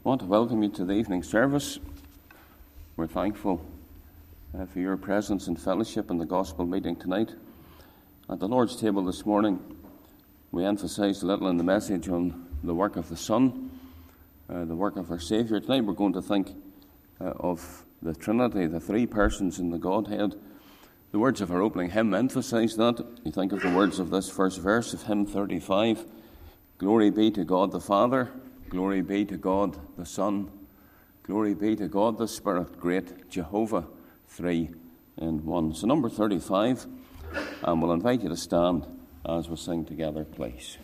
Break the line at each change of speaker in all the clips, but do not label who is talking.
I want to welcome you to the evening service. We're thankful for your presence and fellowship in the gospel meeting tonight. At the Lord's table this morning, we emphasised a little in the message on the work of the Son, the work of our Saviour. Tonight we're going to think of the Trinity, the three persons in the Godhead. The words of our opening hymn emphasise that. You think of the words of this first verse of hymn 35. Glory be to God the Father, glory be to God the Son, glory be to God the Spirit, great Jehovah, three in one. So number 35, and we'll invite you to stand as we sing together, please.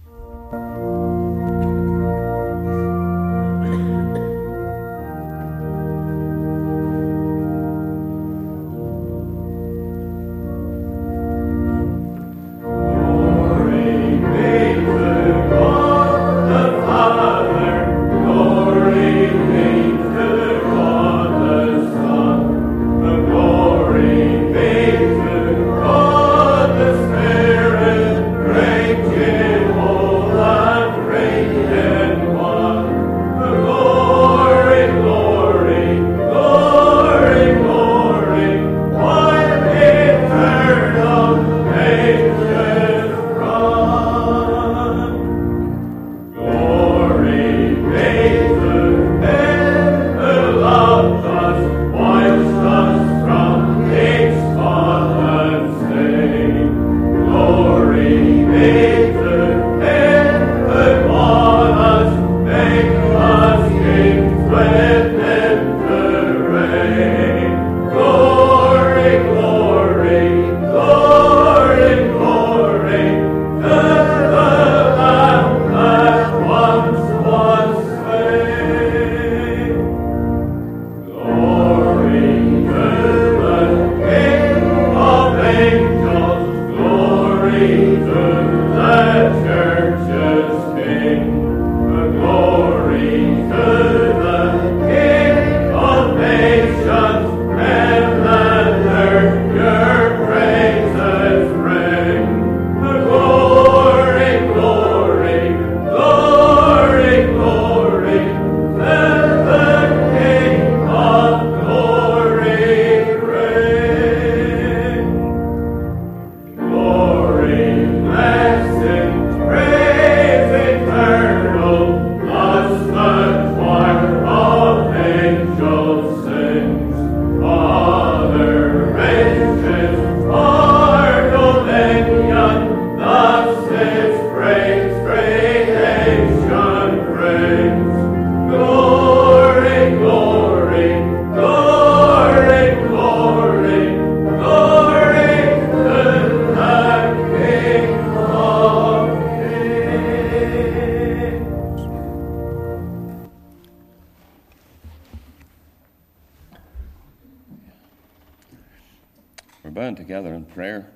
We're bound together in prayer.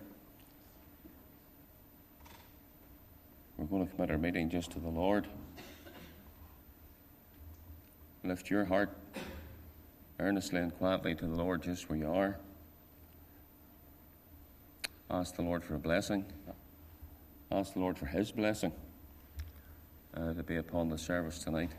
We're going to commit our meeting just to the Lord. Lift your heart earnestly and quietly to the Lord just where you are. Ask the Lord for a blessing. Ask the Lord for His blessing to be upon the service tonight.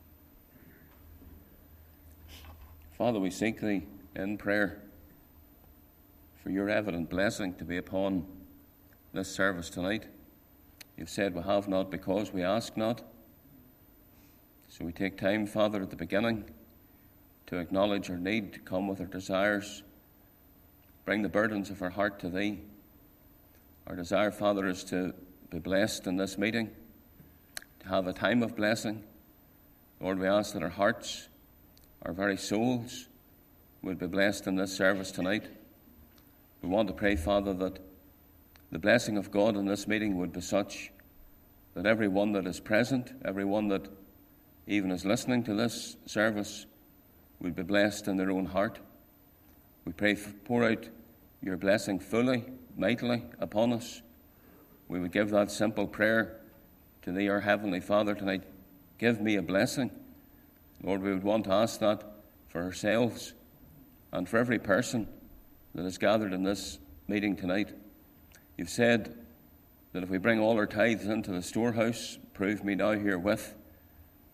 Father, we seek Thee in prayer for your evident blessing to be upon this service tonight. You've said we have not because we ask not. So we take time, Father, at the beginning to acknowledge our need, to come with our desires, bring the burdens of our heart to Thee. Our desire, Father, is to be blessed in this meeting, to have a time of blessing. Lord, we ask that our hearts, our very souls, would be blessed in this service tonight. We want to pray, Father, that the blessing of God in this meeting would be such that everyone that is present, everyone that even is listening to this service, would be blessed in their own heart. We pray, pour out your blessing fully, mightily upon us. We would give that simple prayer to Thee, our Heavenly Father, tonight. Give me a blessing. Lord, we would want to ask that for ourselves and for every person that is gathered in this meeting tonight. You've said that if we bring all our tithes into the storehouse, prove me now herewith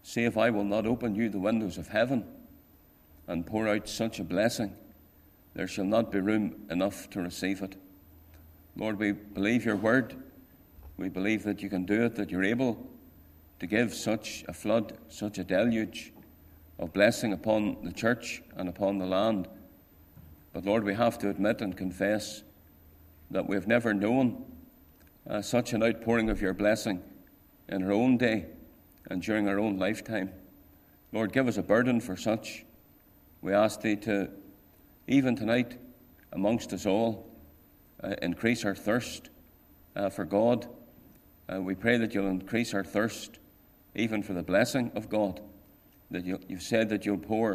see if I will not open you the windows of heaven and pour out such a blessing, there shall not be room enough to receive it. Lord, we believe your word. We believe that you can do it, that you're able to give such a flood, such a deluge of blessing upon the church and upon the land. But Lord, we have to admit and confess that we have never known such an outpouring of your blessing in our own day and during our own lifetime. Lord, give us a burden for such. We ask thee to, even tonight, amongst us all, increase our thirst for God. We pray that you'll increase our thirst even for the blessing of God, that you've said that you'll pour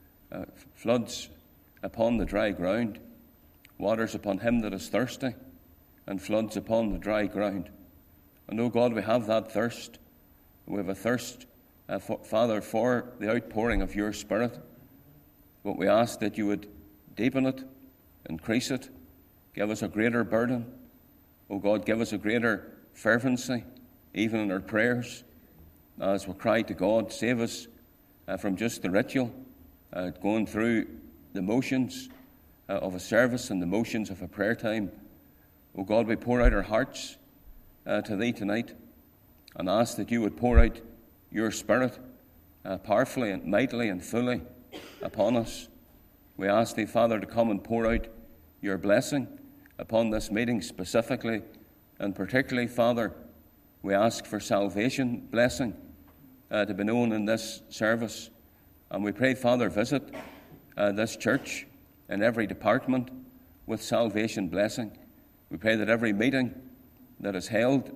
floods upon the dry ground, waters upon him that is thirsty, and floods upon the dry ground. And, oh God, we have that thirst. We have a thirst, Father, for the outpouring of your Spirit. But we ask that you would deepen it, increase it, give us a greater burden. Oh God, give us a greater fervency, even in our prayers, as we cry to God. Save us from just the ritual, going through the motions of a service and the motions of a prayer time. Oh God, we pour out our hearts to thee tonight and ask that you would pour out your Spirit powerfully and mightily and fully upon us. We ask thee, Father, to come and pour out your blessing upon this meeting specifically and particularly, Father, we ask for salvation blessing to be known in this service. And we pray, Father, visit this church in every department with salvation blessing. We pray that every meeting that is held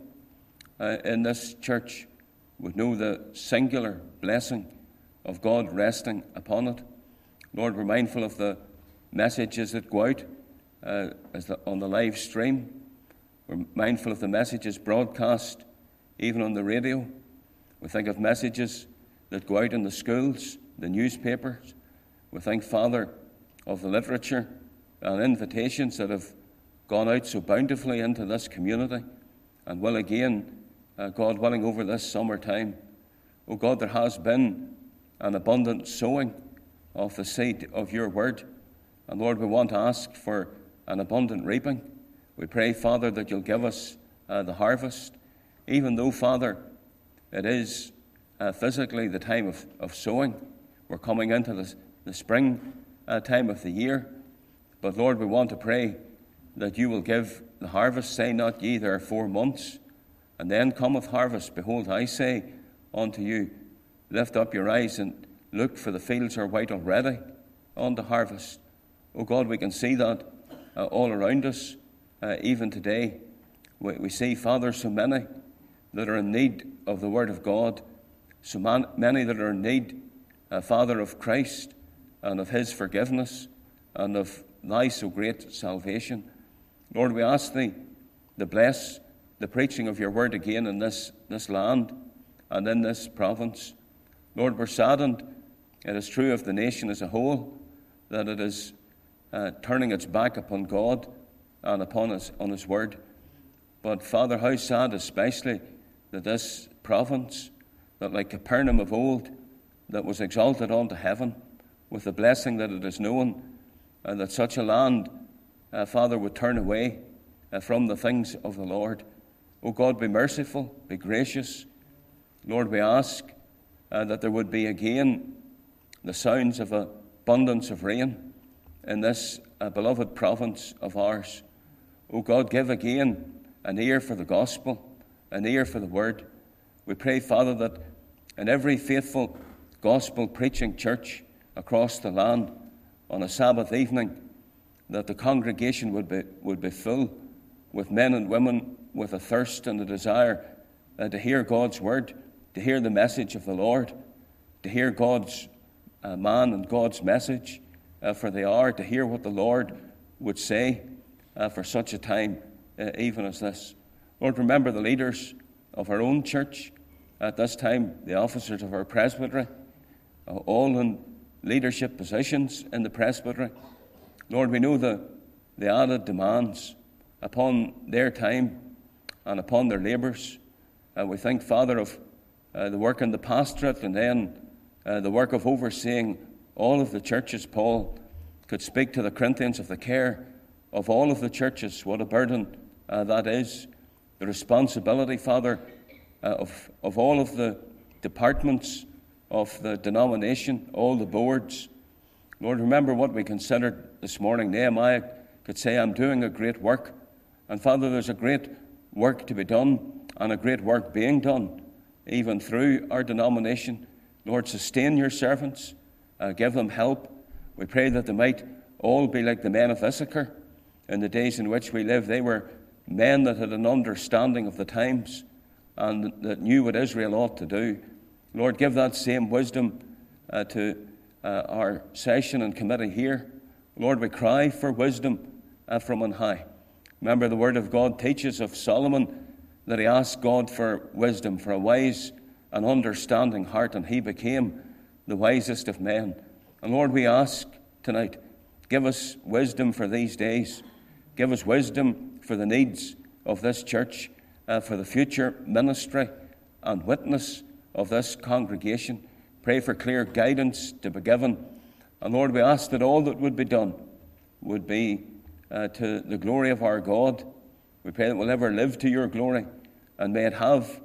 in this church would know the singular blessing of God resting upon it. Lord, we're mindful of the messages that go out on the live stream. We're mindful of the messages broadcast even on the radio. We think of messages that go out in the schools, the newspapers. We think, Father, of the literature and invitations that have gone out so bountifully into this community and will again, God willing, over this summertime. Oh God, there has been an abundant sowing of the seed of your word. And Lord, we want to ask for an abundant reaping. We pray, Father, that you'll give us the harvest, even though, Father, it is physically the time of sowing. We're coming into the spring time of the year. But Lord, we want to pray that you will give the harvest. Say not ye, there are 4 months, and then cometh harvest. Behold, I say unto you, lift up your eyes and look, for the fields are white already unto harvest. Oh God, we can see that all around us, even today. We see, Father, so many that are in need of the Word of God, so many that are in need, Father, of Christ and of his forgiveness and of thy so great salvation. Lord, we ask thee to bless the preaching of your word again in this land and in this province. Lord, we're saddened, it is true of the nation as a whole, that it is turning its back upon God and upon his word. But Father, how sad especially that this province, that like Capernaum of old, that was exalted unto heaven with the blessing that it is known, and that such a land, Father, would turn away from the things of the Lord. O God, be merciful, be gracious. Lord, we ask that there would be again the sounds of abundance of rain in this beloved province of ours. O God, give again an ear for the gospel, an ear for the word. We pray, Father, that in every faithful gospel-preaching church across the land on a Sabbath evening, that the congregation would be full with men and women with a thirst and a desire to hear God's word, to hear the message of the Lord, to hear God's man and God's message for the hour, to hear what the Lord would say for such a time even as this. Lord, remember the leaders of our own church at this time, the officers of our presbytery, all in leadership positions in the presbytery. Lord, we know the added demands upon their time and upon their labours. We think, Father, of the work in the pastorate, and then the work of overseeing all of the churches. Paul could speak to the Corinthians of the care of all of the churches. What a burden that is. The responsibility, Father, of all of the departments of the denomination, all the boards. Lord, remember what we considered this morning. Nehemiah could say, I'm doing a great work. And Father, there's a great work to be done and a great work being done, even through our denomination. Lord, sustain your servants. Give them help. We pray that they might all be like the men of Issachar in the days in which we live. They were men that had an understanding of the times and that knew what Israel ought to do. Lord, give that same wisdom to our session and committee here. Lord, we cry for wisdom from on high. Remember, the Word of God teaches of Solomon that he asked God for wisdom, for a wise and understanding heart, and he became the wisest of men. And Lord, we ask tonight, give us wisdom for these days. Give us wisdom for the needs of this church, for the future ministry and witness of this congregation. Pray for clear guidance to be given. And Lord, we ask that all that would be done would be to the glory of our God. We pray that we'll ever live to your glory, and may it have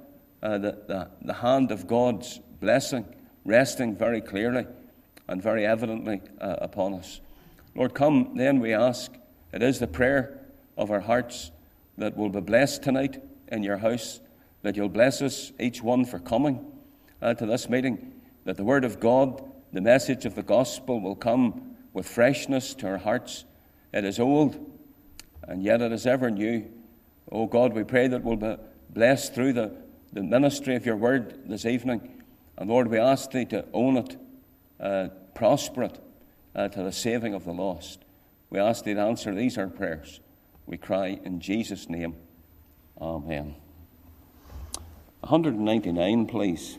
the hand of God's blessing resting very clearly and very evidently upon us. Lord, come then, we ask. It is the prayer of our hearts that we'll be blessed tonight in your house, that you'll bless us, each one, for coming to this meeting, that the word of God, the message of the gospel, will come with freshness to our hearts. It is old, and yet it is ever new. Oh God, we pray that we'll be blessed through the ministry of your word this evening. And Lord, we ask thee to own it, prosper it, to the saving of the lost. We ask thee to answer these our prayers. We cry in Jesus' name. Amen. 199, please.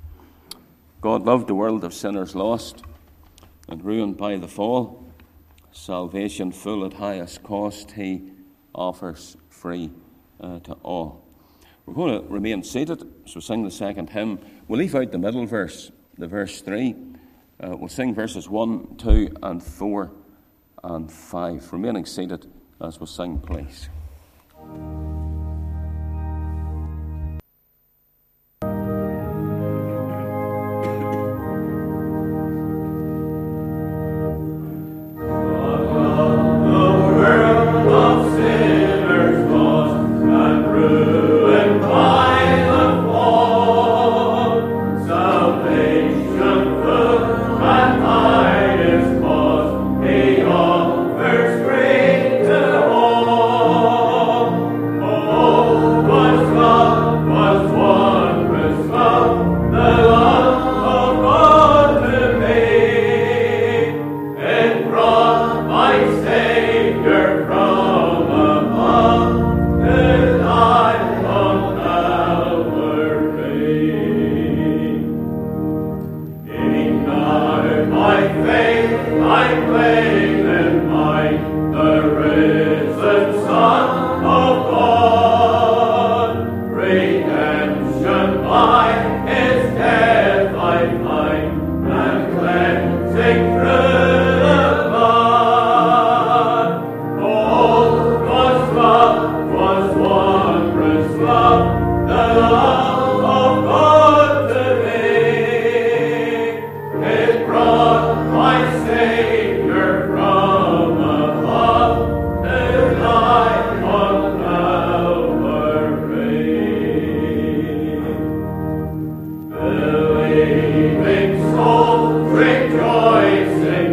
God loved the world of sinners lost and ruined by the fall. Salvation full at highest cost he offers free to all. We're going to remain seated as we sing the second hymn. We'll leave out the middle verse, the verse 3. We'll sing verses 1, 2, and 4, and 5. Remaining seated as we sing, please.
Believing soul rejoicing.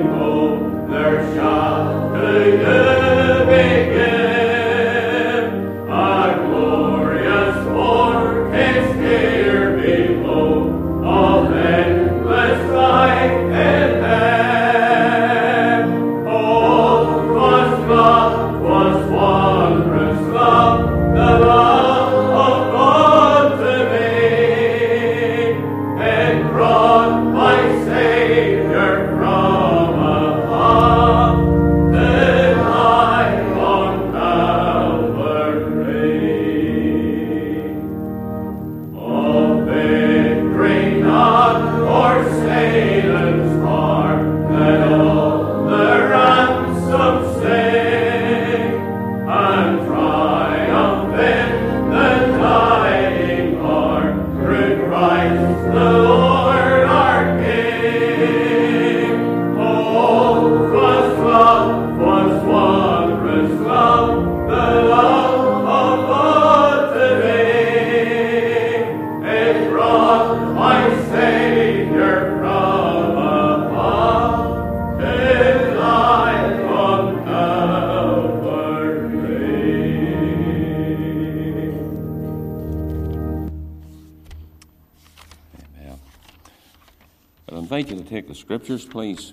I invite you to take the scriptures, please.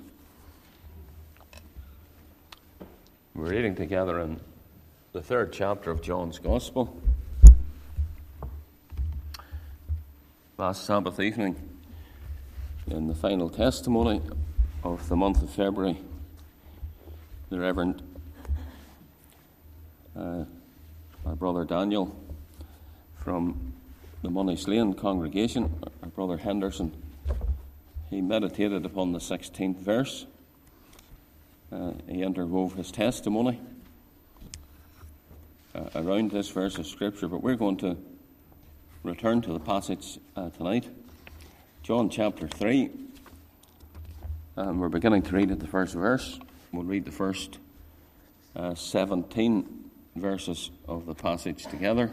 We're reading together in the 3rd chapter of John's Gospel. Last Sabbath evening, in the final testimony of the month of February, the Reverend, our brother Daniel from the Monaslane congregation, our brother Henderson, he meditated upon the 16th verse. He interwove his testimony around this verse of Scripture, but we're going to return to the passage tonight. John chapter 3. We're beginning to read at the first verse. We'll read the first 17 verses of the passage together.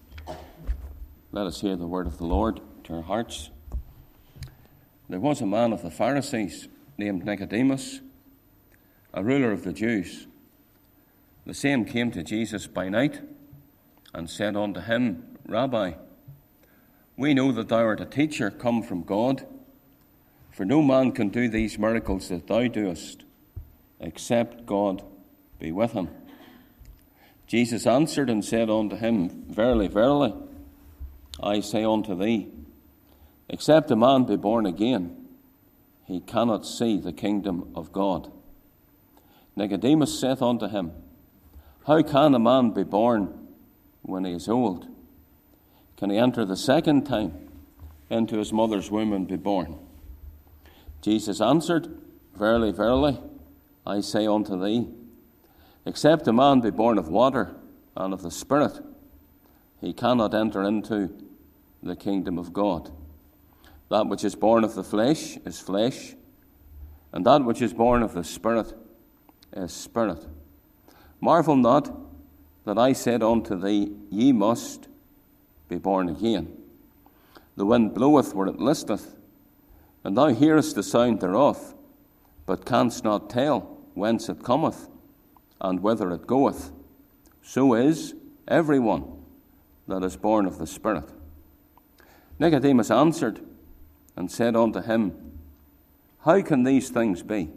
Let us hear the word of the Lord to our hearts. There was a man of the Pharisees named Nicodemus, a ruler of the Jews. The same came to Jesus by night and said unto him, Rabbi, we know that thou art a teacher come from God, for no man can do these miracles that thou doest, except God be with him. Jesus answered and said unto him, Verily, verily, I say unto thee, except a man be born again, he cannot see the kingdom of God. Nicodemus saith unto him, How can a man be born when he is old? Can he enter the second time into his mother's womb and be born? Jesus answered, Verily, verily, I say unto thee, except a man be born of water and of the Spirit, he cannot enter into the kingdom of God. That which is born of the flesh is flesh, and that which is born of the Spirit is spirit. Marvel not that I said unto thee, Ye must be born again. The wind bloweth where it listeth, and thou hearest the sound thereof, but canst not tell whence it cometh, and whither it goeth. So is every one that is born of the Spirit. Nicodemus answered and said unto him, How can these things be?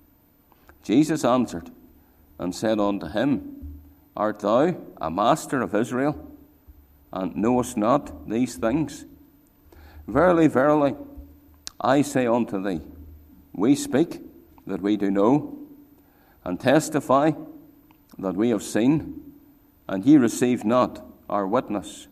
Jesus answered and said unto him, Art thou a master of Israel, and knowest not these things? Verily, verily, I say unto thee, we speak that we do know, and testify that we have seen, and ye receive not our witness.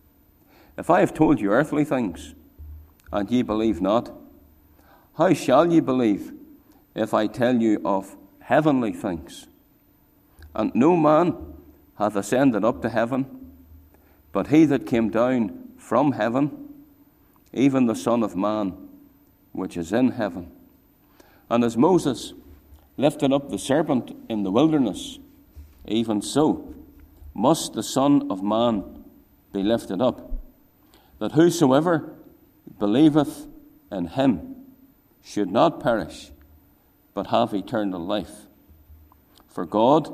If I have told you earthly things, and ye believe not, how shall ye believe if I tell you of heavenly things? And no man hath ascended up to heaven, but he that came down from heaven, even the Son of Man, which is in heaven. And as Moses lifted up the serpent in the wilderness, even so must the Son of Man be lifted up, that whosoever believeth in him should not perish, but have eternal life. For God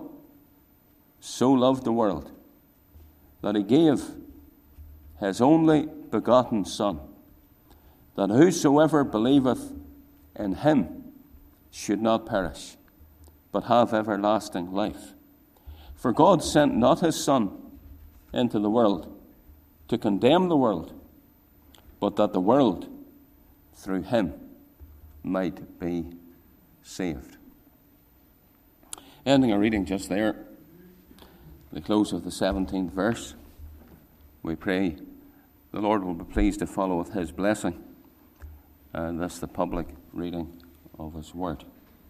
so loved the world that he gave his only begotten Son, that whosoever believeth in him should not perish, but have everlasting life. For God sent not his Son into the world to condemn the world, but that the world through him might be saved. Ending our reading just there, the close of the 17th verse. We pray the Lord will be pleased to follow with his blessing, and thus the public reading of his word.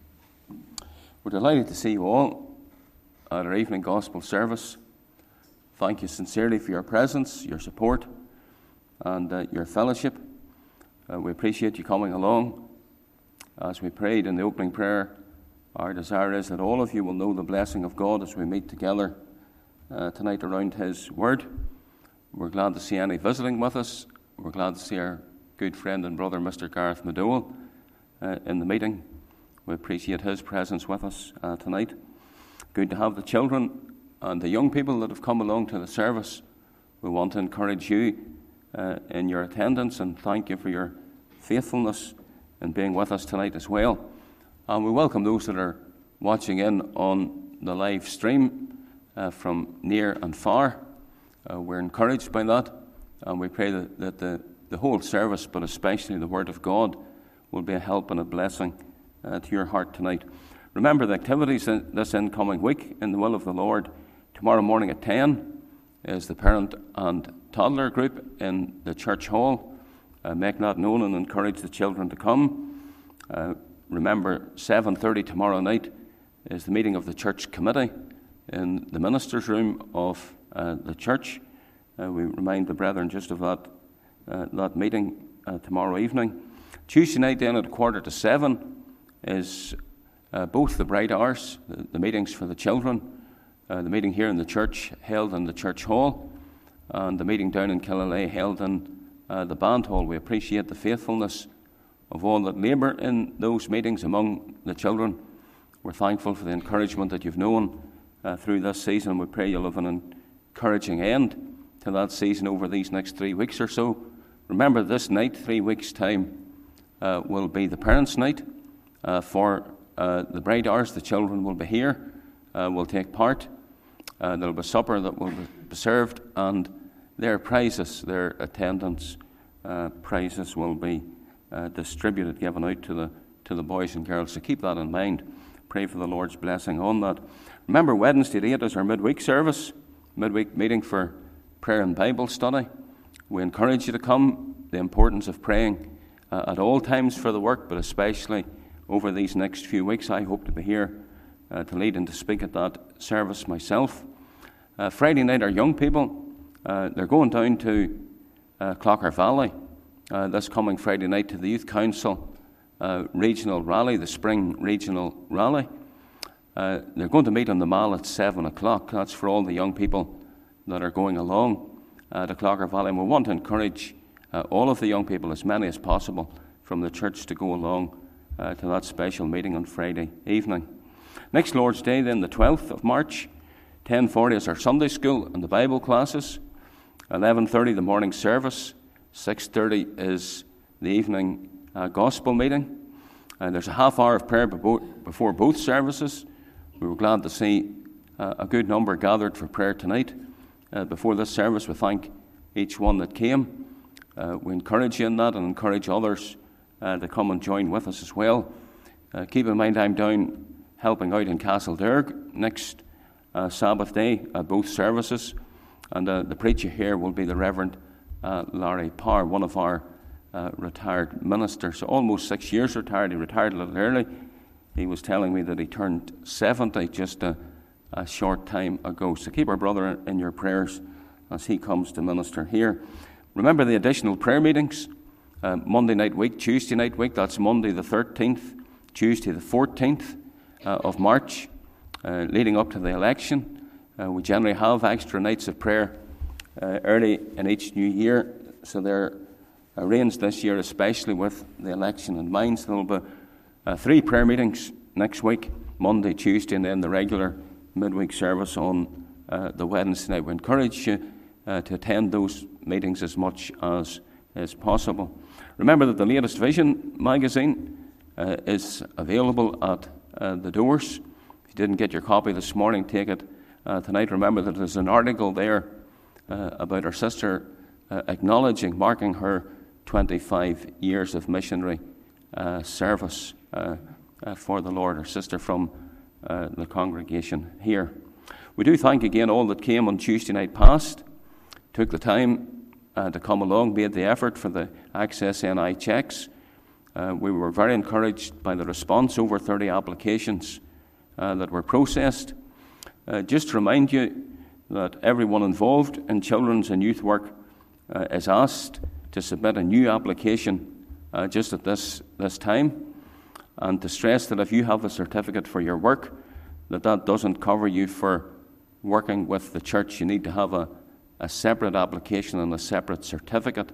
We're delighted to see you all at our evening gospel service. Thank you sincerely for your presence, your support, and your fellowship. We appreciate you coming along. As we prayed in the opening prayer, our desire is that all of you will know the blessing of God as we meet together tonight around his word. We're glad to see any visiting with us. We're glad to see our good friend and brother, Mr. Gareth McDowell, in the meeting. We appreciate his presence with us tonight. Good to have the children and the young people that have come along to the service. We want to encourage you in your attendance and thank you for your faithfulness and being with us tonight as well. And we welcome those that are watching in on the live stream from near and far. We're encouraged by that, and we pray that the whole service, but especially the Word of God, will be a help and a blessing to your heart tonight. Remember the activities this incoming week in the will of the Lord. Tomorrow morning at 10 is the parent and toddler group in the church hall. Make that known and encourage the children to come. Remember, 7:30 tomorrow night is the meeting of the church committee in the ministers' room of the church. We remind the brethren just of that meeting tomorrow evening. Tuesday night then at 6:45 is both the bright hours, the meetings for the children, the meeting here in the church held in the church hall, and the meeting down in Killalay held in the band hall. We appreciate the faithfulness of all that labour in those meetings among the children. We're thankful for the encouragement that you've known through this season. We pray you'll have an encouraging end to that season over these next 3 weeks or so. Remember, this night, 3 weeks' time, will be the parents' night. For the bright hours, the children will be here, will take part. There'll be supper that will be served, and their prizes, their attendance prizes will be distributed, given out to the boys and girls. So keep that in mind. Pray for the Lord's blessing on that. Remember, Wednesday at 8 is our midweek service, midweek meeting for prayer and Bible study. We encourage you to come. The importance of praying at all times for the work, but especially over these next few weeks. I hope to be here to lead and to speak at that service myself. Friday night, our young people, they're going down to Clocker Valley this coming Friday night to the Youth Council regional rally, the spring regional rally. They're going to meet on the Mall at 7 o'clock. That's for all the young people that are going along to Clocker Valley. And we want to encourage all of the young people, as many as possible, from the church to go along to that special meeting on Friday evening. Next Lord's Day, then, the 12th of March, 10:40 is our Sunday school and the Bible classes. 11:30 the morning service. 6:30 is the evening gospel meeting. There's a half hour of prayer before both services. We were glad to see a good number gathered for prayer tonight. Before this service, we thank each one that came. We encourage you in that and encourage others to come and join with us as well. Keep in mind, I'm down helping out in Castlederg next Sabbath day at both services, and the preacher here will be the Reverend Larry Parr, one of our retired ministers, almost 6 years retired. He retired a little early. He was telling me that he turned 70 just a short time ago. So keep our brother in your prayers as he comes to minister here. Remember the additional prayer meetings, Monday night week, Tuesday night week. That's Monday the 13th, Tuesday the 14th of March, leading up to the election. We generally have extra nights of prayer early in each new year, so they're arranged this year especially with the election in mind. So there will be 3 prayer meetings next week, Monday, Tuesday, and then the regular midweek service on the Wednesday night. We encourage you to attend those meetings as much as is possible. Remember that the latest Vision magazine is available at the doors. If you didn't get your copy this morning, take it tonight. Remember that there's an article there about our sister marking her 25 years of missionary service for the Lord, our sister from the congregation here. We do thank again all that came on Tuesday night past, took the time to come along, made the effort for the Access NI checks. We were very encouraged by the response, over 30 applications that were processed. Just to remind you that everyone involved in children's and youth work is asked to submit a new application just at this time, and to stress that if you have a certificate for your work, that doesn't cover you for working with the church. You need to have a separate application and a separate certificate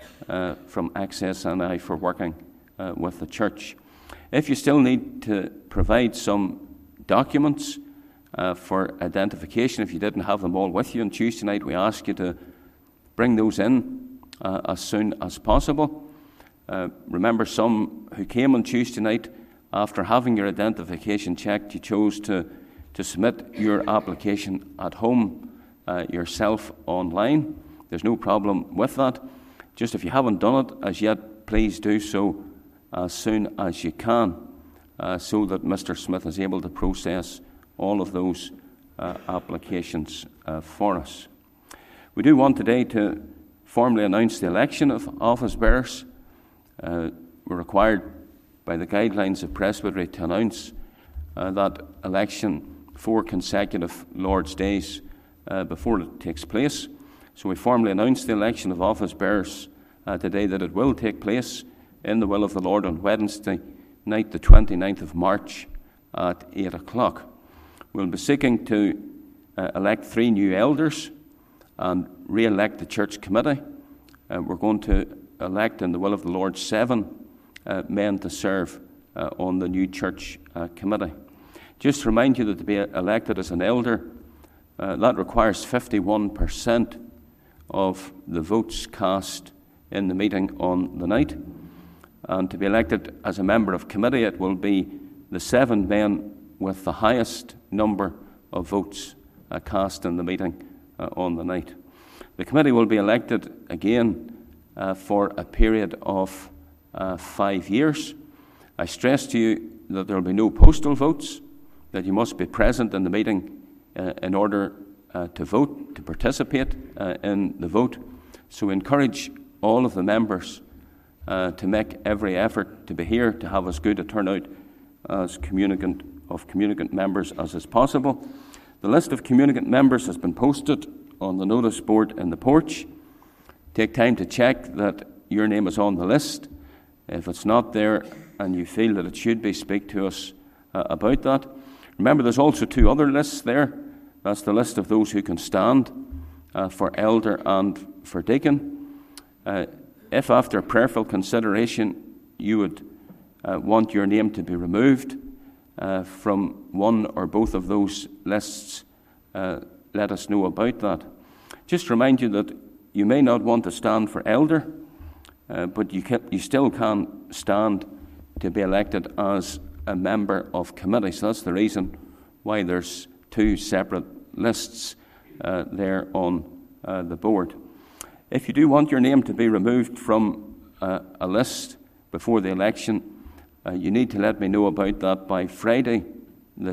from Access NI for working with the church. If you still need to provide some documents for identification, if you didn't have them all with you on Tuesday night, we ask you to bring those in as soon as possible. Remember, some who came on Tuesday night, after having your identification checked, you chose to submit your application at home yourself online. There's no problem with that. Just if you haven't done it as yet, please do so as soon as you can, so that Mr. Smith is able to process all of those applications for us. We do want today to formally announce the election of office bearers. We're required by the guidelines of Presbytery to announce that election 4 consecutive Lord's days before it takes place. So we formally announce the election of office bearers today, that it will take place in the will of the Lord on Wednesday night, the 29th of March at 8 o'clock. We'll be seeking to elect 3 new elders and re-elect the church committee. We're going to elect in the will of the Lord 7 men to serve on the new church committee. Just to remind you that to be elected as an elder, that requires 51% of the votes cast in the meeting on the night. And to be elected as a member of committee, it will be the 7 men with the highest number of votes cast in the meeting on the night. The committee will be elected again for a period of 5 years. I stress to you that there will be no postal votes, that you must be present in the meeting in order to vote, to participate in the vote. So we encourage all of the members to make every effort to be here, to have as good a turnout as communicant members as is possible. The list of communicant members has been posted on the notice board in the porch. Take time to check that your name is on the list. If it's not there and you feel that it should be, speak to us about that. Remember, there's also 2 other lists there. That's the list of those who can stand for elder and for deacon. If after prayerful consideration you would want your name to be removed from one or both of those lists, let us know about that. Just remind you that you may not want to stand for elder, but you still can stand to be elected as a member of committee. So that's the reason why there's 2 separate lists there on the board. If you do want your name to be removed from a list before the election, you need to let me know about that by Friday, the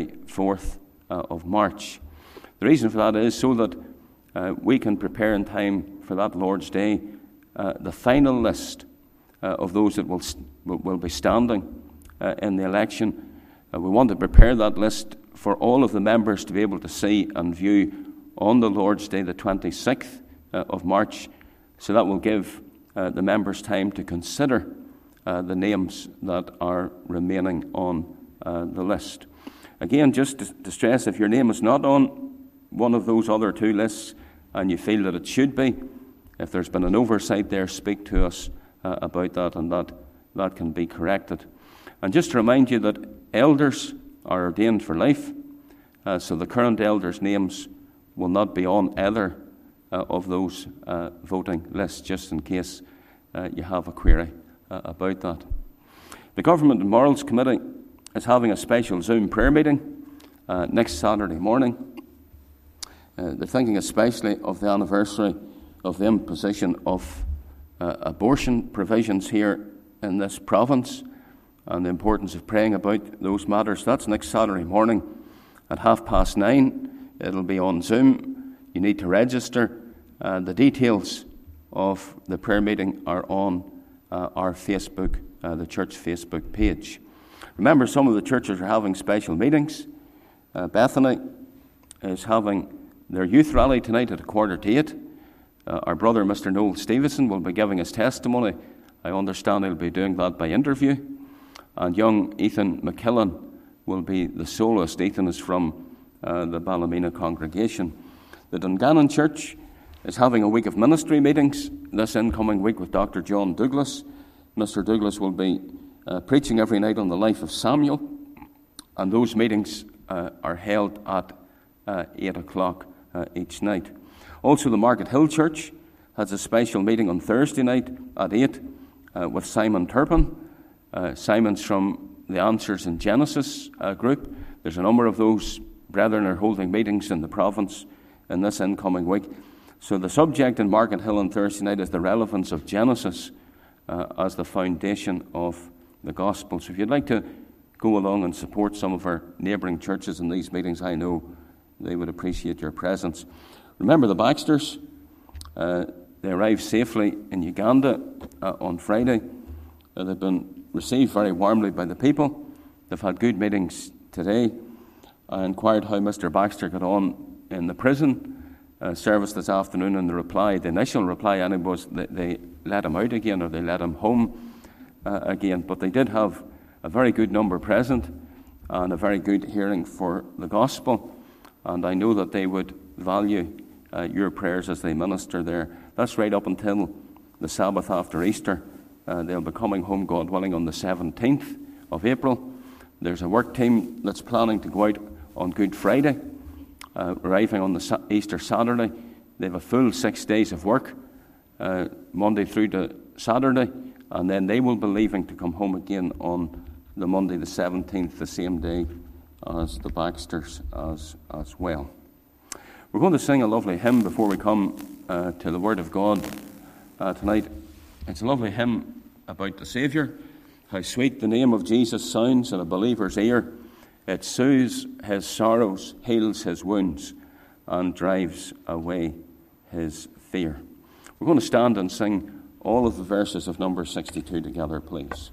24th of March. The reason for that is so that we can prepare in time for that Lord's Day the final list of those that will be standing in the election. We want to prepare that list for all of the members to be able to see and view on the Lord's Day, the 26th of March. So that will give the members time to consider the names that are remaining on the list. Again, just to stress, if your name is not on one of those other 2 lists and you feel that it should be, if there's been an oversight there, speak to us about that, and that can be corrected. And just to remind you that elders are ordained for life, so the current elders' names will not be on either of those voting lists, just in case you have a query about that. The Government and Morals Committee is having a special Zoom prayer meeting next Saturday morning. They're thinking especially of the anniversary of the imposition of abortion provisions here in this province and the importance of praying about those matters. That's next Saturday morning at 9:30. It'll be on Zoom. You need to register. The details of the prayer meeting are on our Facebook, the church Facebook page. Remember, some of the churches are having special meetings. Bethany is having their youth rally tonight at 7:45. Our brother, Mr. Noel Stevenson, will be giving his testimony. I understand he'll be doing that by interview. And young Ethan McKillen will be the soloist. Ethan is from the Ballymena congregation. The Dungannon Church is having a week of ministry meetings this incoming week with Dr. John Douglas. Mr. Douglas will be preaching every night on the life of Samuel, and those meetings are held at 8 o'clock each night. Also, the Market Hill Church has a special meeting on Thursday night at 8, with Simon Turpin. Simon's from the Answers in Genesis group. There's a number of those brethren are holding meetings in the province in this incoming week. So the subject in Market Hill on Thursday night is the relevance of Genesis as the foundation of the gospel. So if you'd like to go along and support some of our neighbouring churches in these meetings, I know they would appreciate your presence. Remember the Baxters. They arrived safely in Uganda on Friday. They've been received very warmly by the people. They've had good meetings today. I inquired how Mr. Baxter got on in the prison service this afternoon, and the initial reply anyway, was that they let him out again, or they let him home again. But they did have a very good number present and a very good hearing for the gospel. And I know that they would value your prayers as they minister there. That's right up until the Sabbath after Easter. They'll be coming home, God willing, on the 17th of April. There's a work team that's planning to go out on Good Friday, arriving on the Easter Saturday. They have a full 6 days of work, Monday through to Saturday, and then they will be leaving to come home again on the Monday the 17th, the same day as the Baxters as well. We're going to sing a lovely hymn before we come to the Word of God tonight. It's a lovely hymn about the Saviour. How sweet the name of Jesus sounds in a believer's ear. It soothes his sorrows, heals his wounds, and drives away his fear. We're going to stand and sing all of the verses of number 62 together, please.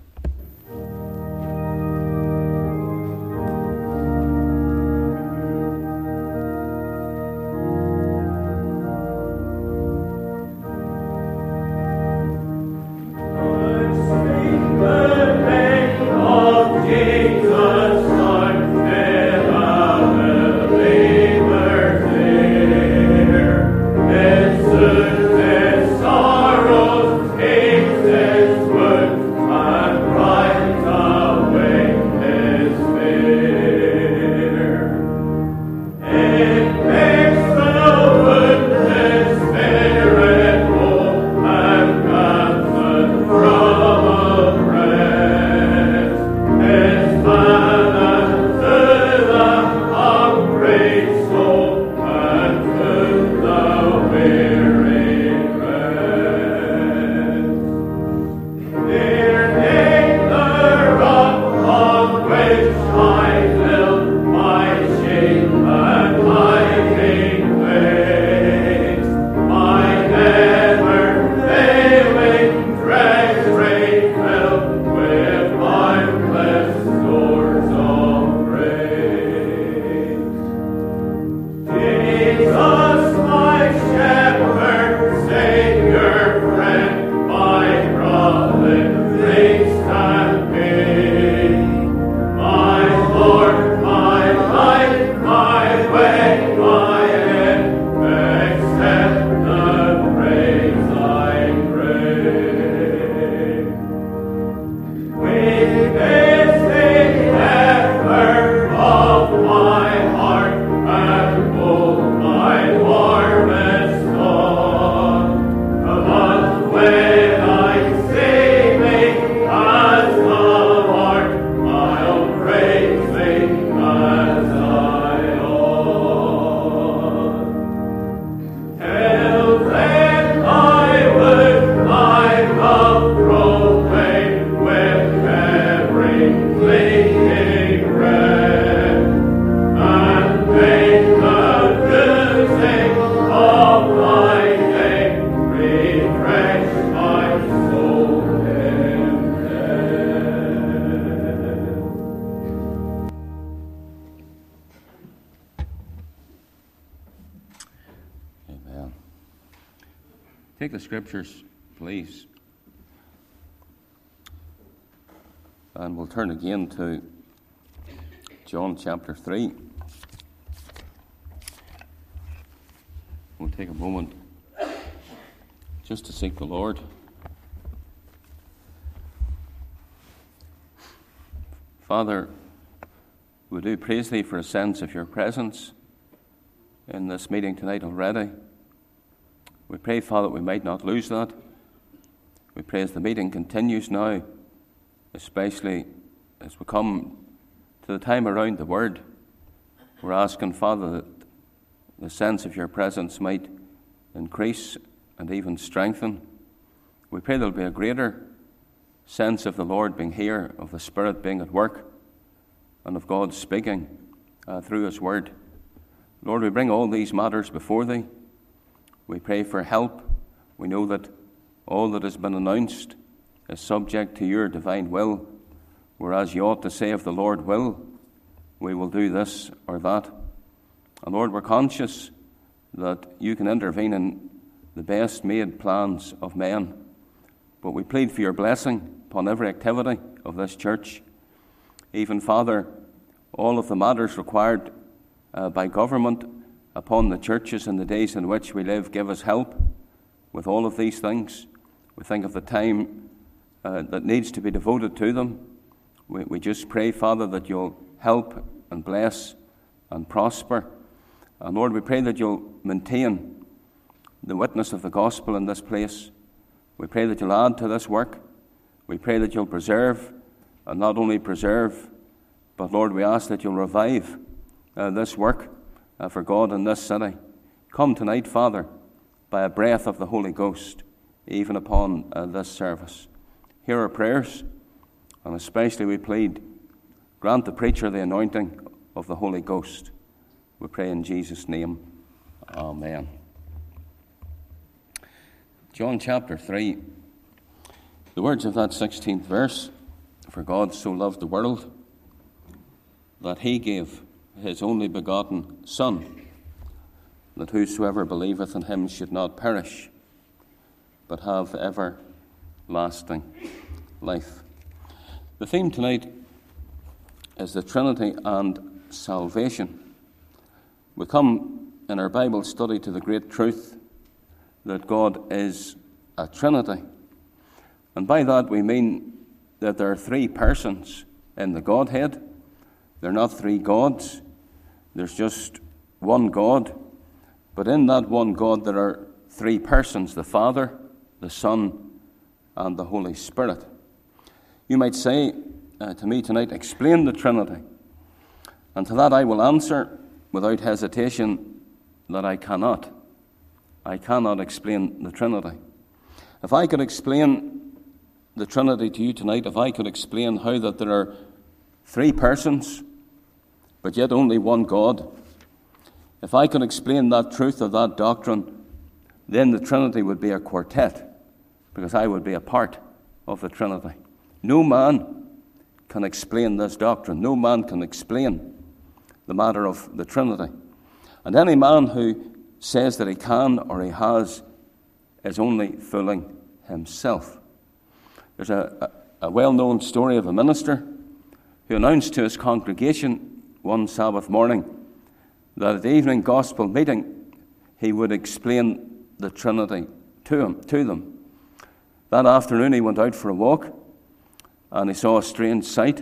Take the scriptures, please. And we'll turn again to John chapter 3. We'll take a moment just to seek the Lord. Father, we do praise Thee for a sense of Your presence in this meeting tonight already. We pray, Father, that we might not lose that. We pray as the meeting continues now, especially as we come to the time around the Word, we're asking, Father, that the sense of your presence might increase and even strengthen. We pray there'll be a greater sense of the Lord being here, of the Spirit being at work, and of God speaking through his Word. Lord, we bring all these matters before thee. We pray for help. We know that all that has been announced is subject to your divine will, whereas you ought to say, if the Lord will, we will do this or that. And Lord, we're conscious that you can intervene in the best made plans of men. But we plead for your blessing upon every activity of this church. Even, Father, all of the matters required by government upon the churches in the days in which we live, give us help with all of these things. We think of the time that needs to be devoted to them. We just pray, Father, that you'll help and bless and prosper. And Lord, we pray that you'll maintain the witness of the gospel in this place. We pray that you'll add to this work. We pray that you'll preserve, and not only preserve, but Lord, we ask that you'll revive this work for God in this city. Come tonight, Father, by a breath of the Holy Ghost, even upon this service. Hear our prayers, and especially we plead, grant the preacher the anointing of the Holy Ghost. We pray in Jesus' name. Amen. John chapter 3, the words of that 16th verse, for God so loved the world that he gave his only begotten Son, that whosoever believeth in him should not perish, but have everlasting life. The theme tonight is the Trinity and salvation. We come in our Bible study to the great truth that God is a Trinity. And by that we mean that there are three persons in the Godhead. They're not three gods. There's just one God. But in that one God there are three persons, the Father, the Son, and the Holy Spirit. You might say to me tonight, explain the Trinity. And to that I will answer without hesitation that I cannot. I cannot explain the Trinity. If I could explain the Trinity to you tonight, if I could explain how that there are three persons, but yet only one God, if I could explain that truth of that doctrine, then the Trinity would be a quartet, because I would be a part of the Trinity. No man can explain this doctrine. No man can explain the matter of the Trinity. And any man who says that he can or he has is only fooling himself. There's a well-known story of a minister who announced to his congregation one Sabbath morning that at the evening gospel meeting he would explain the Trinity to them. That afternoon he went out for a walk and he saw a strange sight.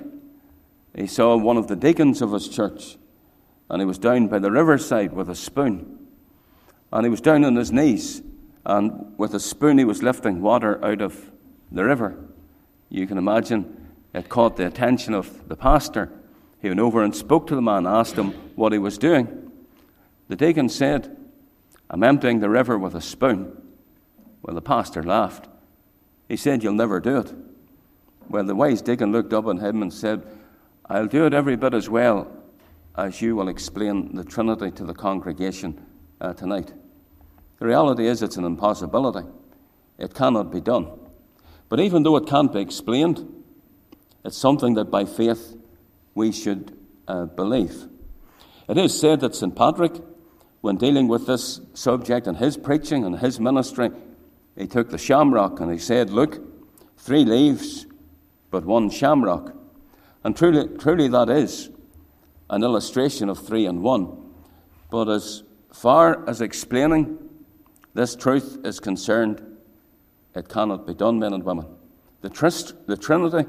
He saw one of the deacons of his church, and he was down by the riverside with a spoon. And he was down on his knees, and with a spoon he was lifting water out of the river. You can imagine it caught the attention of the pastor. He went over and spoke to the man, asked him what he was doing. The deacon said, "I'm emptying the river with a spoon." Well, the pastor laughed. He said, "You'll never do it." Well, the wise deacon looked up at him and said, "I'll do it every bit as well as you will explain the Trinity to the congregation tonight." The reality is it's an impossibility. It cannot be done. But even though it can't be explained, it's something that by faith we should believe. It is said that St. Patrick, when dealing with this subject in his preaching and his ministry, he took the shamrock and he said, "Look, 3 leaves, but 1 shamrock." And truly that is an illustration of 3 and 1. But as far as explaining this truth is concerned, it cannot be done, men and women. The Trinity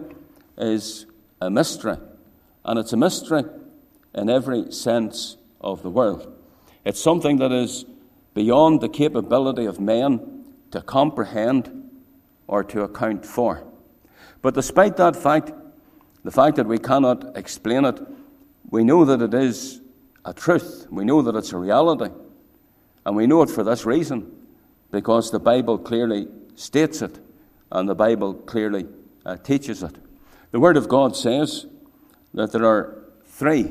is a mystery, and it's a mystery in every sense of the word. It's something that is beyond the capability of men to comprehend or to account for. But despite that fact, the fact that we cannot explain it, we know that it is a truth. We know that it's a reality. And we know it for this reason, because the Bible clearly states it, and the Bible clearly teaches it. The Word of God says that there are three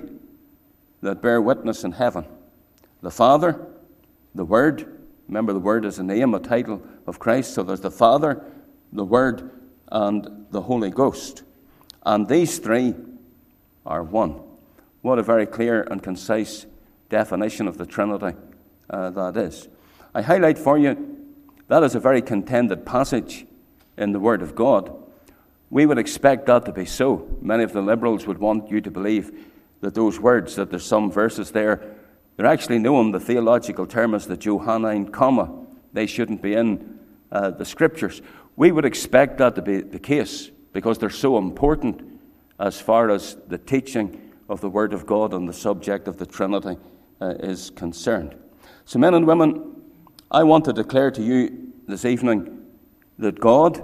that bear witness in heaven: the Father, the Word. Remember, the Word is a name, a title of Christ. So there's the Father, the Word, and the Holy Ghost. And these three are one. What a very clear and concise definition of the Trinity that is. I highlight for you, that is a very contended passage in the Word of God. We would expect that to be so. Many of the liberals would want you to believe that those words, that there's some verses there, they're actually known, the theological term is the Johannine comma. They shouldn't be in the Scriptures. We would expect that to be the case because they're so important as far as the teaching of the Word of God on the subject of the Trinity is concerned. So men and women, I want to declare to you this evening that God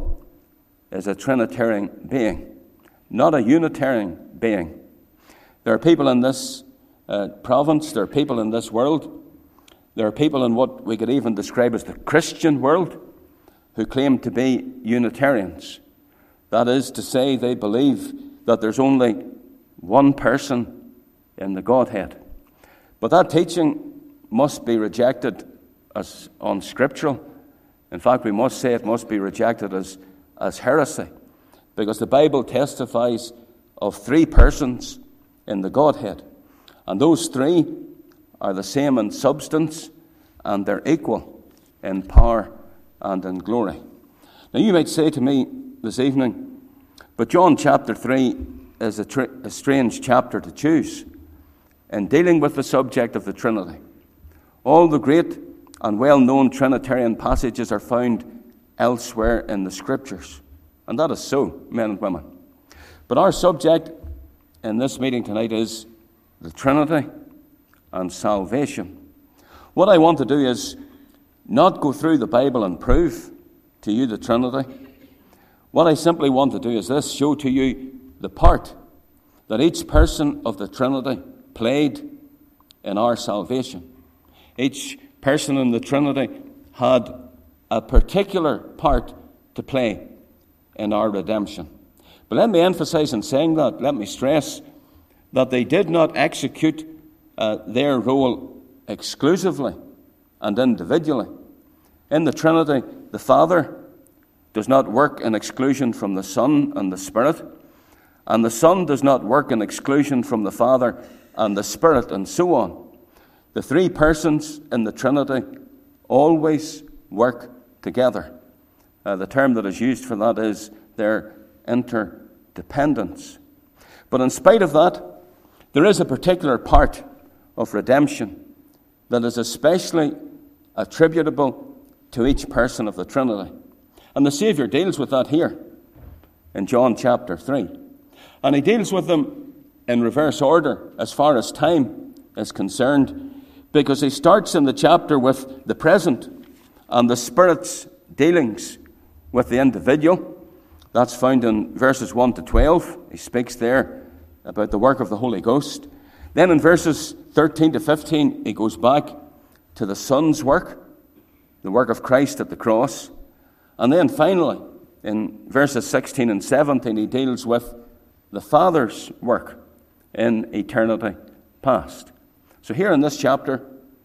is a Trinitarian being, not a Unitarian being. There are people in this province, there are people in this world, there are people in what we could even describe as the Christian world who claim to be Unitarians. That is to say, they believe that there's only one person in the Godhead. But that teaching must be rejected as unscriptural. In fact, we must say it must be rejected as heresy, because the Bible testifies of three persons in the Godhead. And those three are the same in substance, and they're equal in power and in glory. Now you might say to me this evening, but John chapter 3 is a strange chapter to choose in dealing with the subject of the Trinity. All the great and well-known Trinitarian passages are found elsewhere in the Scriptures. And that is so, men and women. But our subject in this meeting tonight is the Trinity and salvation. What I want to do is not go through the Bible and prove to you the Trinity. What I simply want to do is this: show to you the part that each person of the Trinity played in our salvation. Each person in the Trinity had a particular part to play in our redemption. But let me emphasize in saying that, let me stress that they did not execute their role exclusively and individually. In the Trinity, the Father does not work in exclusion from the Son and the Spirit, and the Son does not work in exclusion from the Father and the Spirit, and so on. The three persons in the Trinity always work together. The term that is used for that is their interdependence. But in spite of that, there is a particular part of redemption that is especially attributable to each person of the Trinity. And the Saviour deals with that here in John chapter 3. And he deals with them in reverse order as far as time is concerned, because he starts in the chapter with the present and the Spirit's dealings with the individual. That's found in verses 1 to 12. He speaks there about the work of the Holy Ghost. Then in verses 13 to 15, he goes back to the Son's work, the work of Christ at the cross. And then finally, in verses 16 and 17, he deals with the Father's work in eternity past. So here in this chapter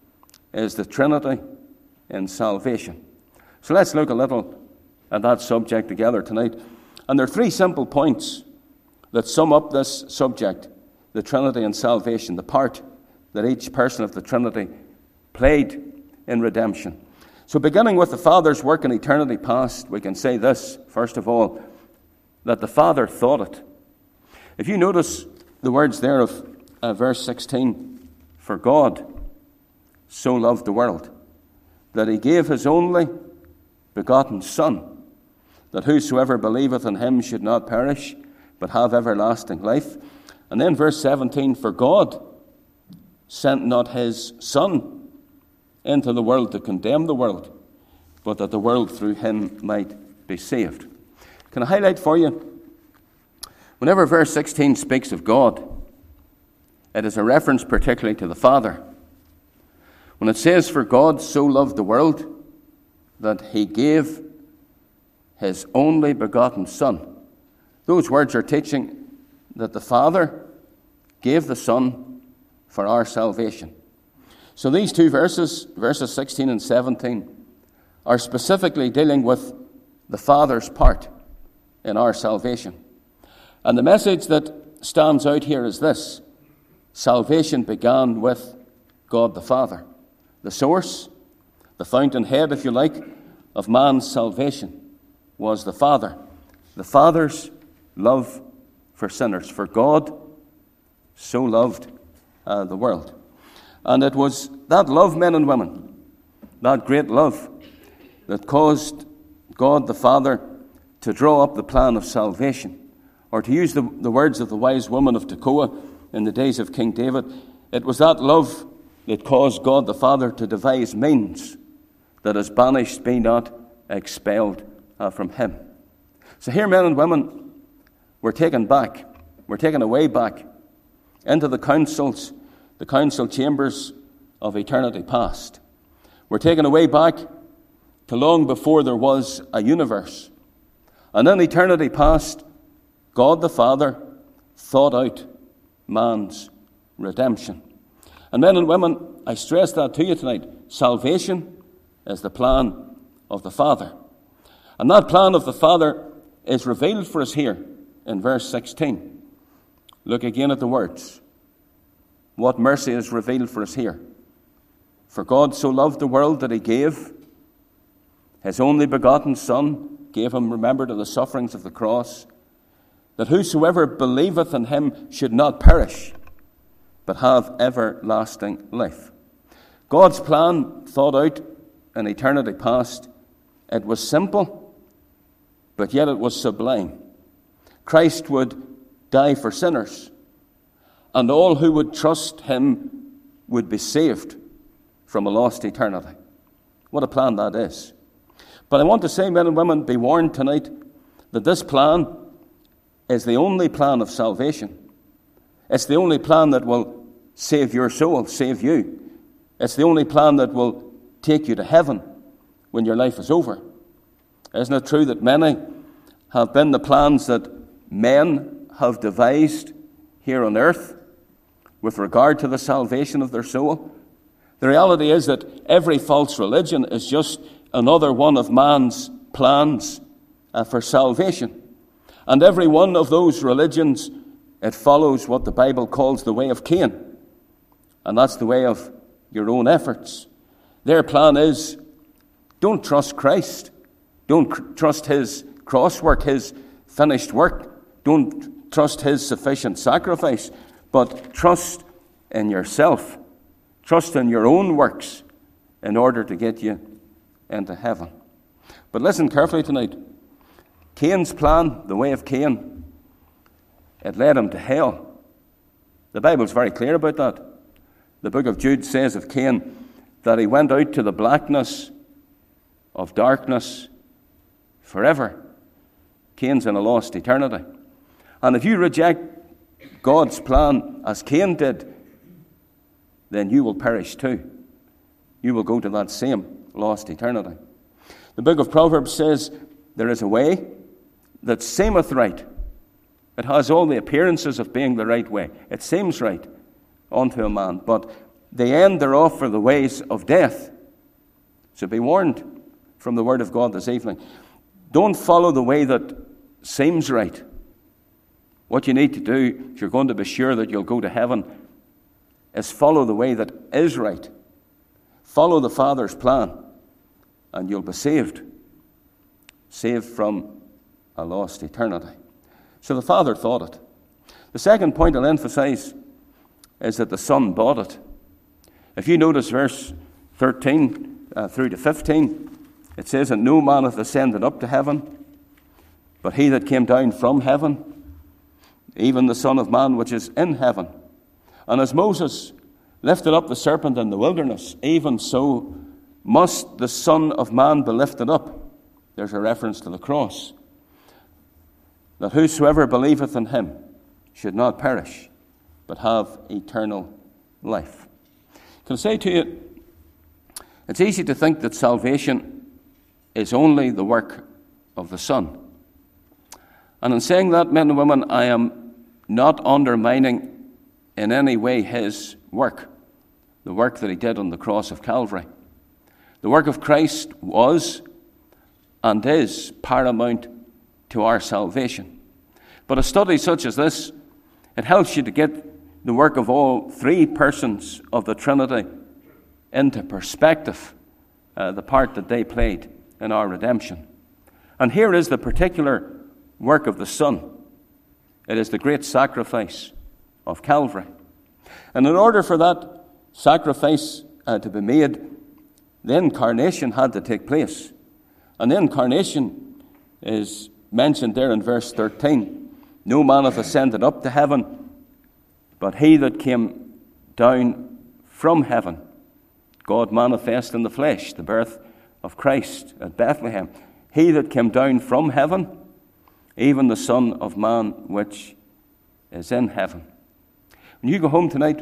is the Trinity in salvation. So let's look a little at that subject together tonight. And there are three simple points that sum up this subject, the Trinity and salvation, the part that each person of the Trinity played in redemption. So beginning with the Father's work in eternity past, we can say this, first of all, that the Father thought it. If you notice the words there of verse 16, for God so loved the world, that he gave his only begotten Son, that whosoever believeth in him should not perish, but have everlasting life. And then verse 17, for God sent not his Son into the world to condemn the world, but that the world through him might be saved. Can I highlight for you? Whenever verse 16 speaks of God, it is a reference particularly to the Father. When it says, "For God so loved the world that he gave his only begotten Son," those words are teaching that the Father gave the Son for our salvation. So these two verses 16 and 17, are specifically dealing with the Father's part in our salvation. And the message that stands out here is this: salvation began with God the Father. The source, the fountainhead, if you like, of man's salvation was the Father. The Father's love for sinners. For God so loved the world. And it was that love, men and women, that great love, that caused God the Father to draw up the plan of salvation. Or to use the words of the wise woman of Tekoa in the days of King David, it was that love that caused God the Father to devise means that as banished be not expelled from him. So here, men and women, we're taken back. We're taken away back into the council chambers of eternity past. We're taken away back to long before there was a universe. And in eternity past, God the Father thought out man's redemption. And men and women, I stress that to you tonight. Salvation is the plan of the Father. And that plan of the Father is revealed for us here in verse 16. Look again at the words. What mercy is revealed for us here. For God so loved the world that he gave his only begotten Son, gave him, remember, to the sufferings of the cross, that whosoever believeth in him should not perish, but have everlasting life. God's plan thought out in eternity past, it was simple, but yet it was sublime. Christ would die for sinners, and all who would trust him would be saved from a lost eternity. What a plan that is. But I want to say, men and women, be warned tonight that this plan is the only plan of salvation. It's the only plan that will save your soul, save you. It's the only plan that will take you to heaven when your life is over. Isn't it true that many have been the plans that men have devised here on earth with regard to the salvation of their soul? The reality is that every false religion is just another one of man's plans for salvation. And every one of those religions, it follows what the Bible calls the way of Cain. And that's the way of your own efforts. Their plan is, don't trust Christ. Don't trust his cross work, his finished work. Don't trust his sufficient sacrifice, but trust in yourself. Trust in your own works in order to get you into heaven. But listen carefully tonight. Cain's plan, the way of Cain, it led him to hell. The Bible's very clear about that. The book of Jude says of Cain that he went out to the blackness of darkness forever. Cain's in a lost eternity. And if you reject God's plan as Cain did, then you will perish too. You will go to that same lost eternity. The book of Proverbs says there is a way that seemeth right. It has all the appearances of being the right way. It seems right unto a man, but the end thereof are the ways of death. So be warned from the word of God this evening. Don't follow the way that seems right. What you need to do, if you're going to be sure that you'll go to heaven, is follow the way that is right. Follow the Father's plan, and you'll be saved. Saved from a lost eternity. So the Father thought it. The second point I'll emphasize is that the Son bought it. If you notice verse 13 through to 15, it says, "And no man hath ascended up to heaven, but he that came down from heaven, even the Son of Man which is in heaven. And as Moses lifted up the serpent in the wilderness, even so must the Son of Man be lifted up, there's a reference to the cross. That whosoever believeth in him should not perish, but have eternal life. Can I say to you, it's easy to think that salvation is only the work of the Son. And in saying that, men and women, I am not undermining in any way his work, the work that he did on the cross of Calvary. The work of Christ was and is paramount to our salvation. But a study such as this, it helps you to get the work of all three persons of the Trinity into perspective, the part that they played in our redemption. And here is the particular work of the Son. It is the great sacrifice of Calvary. And in order for that sacrifice to be made, the incarnation had to take place. And the incarnation is mentioned there in verse 13. No man hath ascended up to heaven, but he that came down from heaven, God manifest in the flesh, the birth of Christ at Bethlehem. He that came down from heaven, even the Son of Man which is in heaven. When you go home tonight,